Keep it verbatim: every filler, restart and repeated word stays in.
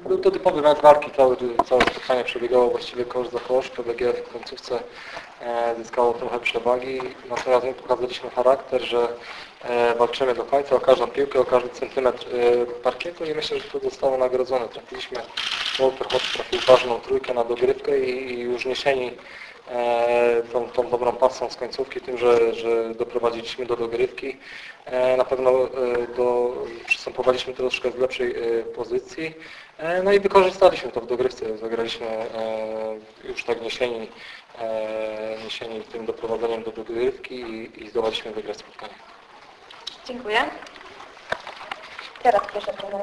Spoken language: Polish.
Był to typowy mecz walki, całe, całe spotkanie przebiegało właściwie kosz za kosz. P B G w końcówce zyskało trochę przewagi, natomiast my pokazaliśmy charakter, że walczymy do końca o każdą piłkę, o każdy centymetr parkietu i myślę, że to zostało nagrodzone. Trafiliśmy, Walter Hodge trafił ważną trójkę na dogrywkę i już niesieni tą, tą dobrą pasą z końcówki, tym, że, że doprowadziliśmy do dogrywki. Na pewno do, przystępowaliśmy troszkę z lepszej pozycji, no i wykorzystaliśmy to w dogrywce. Zagraliśmy już tak niesieni, niesieni tym doprowadzeniem do dogrywki i, i zdołaliśmy wygrać spotkanie. Dziękuję. Teraz proszę.